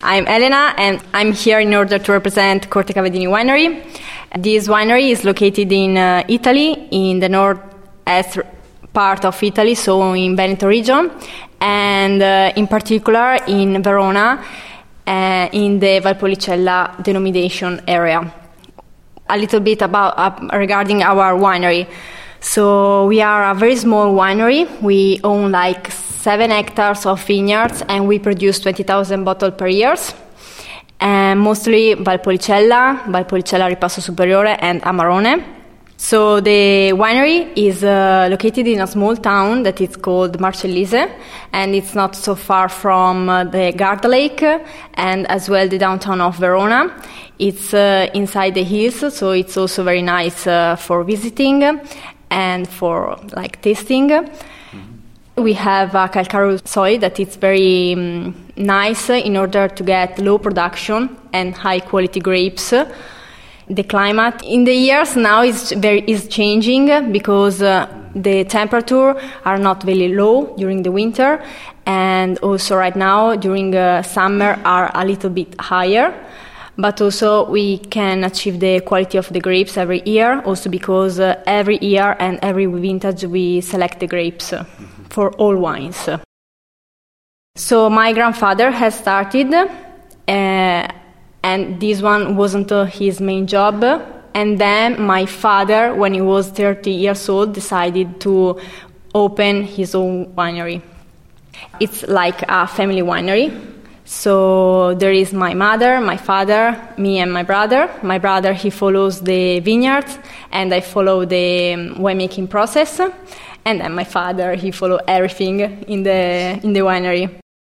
I'm Elena, and I'm here in order to represent Corte Cavadini Winery. This winery is located in Italy, in the northeast part of Italy, so in Veneto region, and in particular in Verona, in the Valpolicella denomination area. A little bit about regarding our winery. So we are a very small winery. We own like 7 hectares of vineyards, and we produce 20,000 bottles per year. And mostly Valpolicella, Ripasso Superiore, and Amarone. So the winery is located in a small town that is called Marcellise, and it's not so far from the Garda Lake and as well the downtown of Verona. It's inside the hills, so it's also very nice for visiting and for like tasting. We have a calcareous soil that is very nice in order to get low production and high quality grapes. The climate in the years now is changing because the temperature are not very low during the winter, and also right now during summer are a little bit higher. But also we can achieve the quality of the grapes every year, also because every year and every vintage we select the grapes for all wines. So my grandfather has started, and this one wasn't his main job. And then my father, when he was 30 years old, decided to open his own winery. It's like a family winery. So there is my mother, my father, me and my brother. My brother, he follows the vineyards, and I follow the winemaking process. And then my father, he follows everything in the winery.